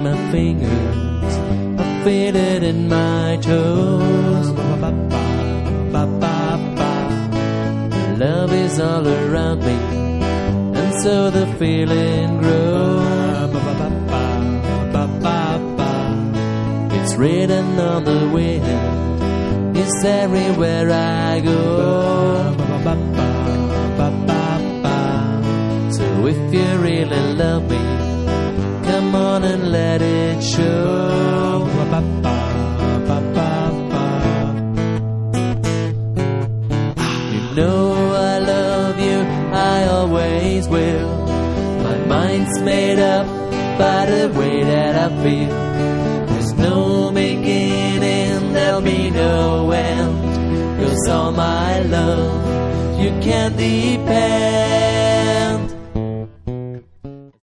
my fingers, I feel it in my toes. Love is all around me, and so the feeling grows. It's written on the wind, it's everywhere I go. So if you really love me, come on and let it show. You know I love you, I always will. My mind's made up by the way that I feel. There's no beginning, there'll be no end. 'Cause all my love you can depend.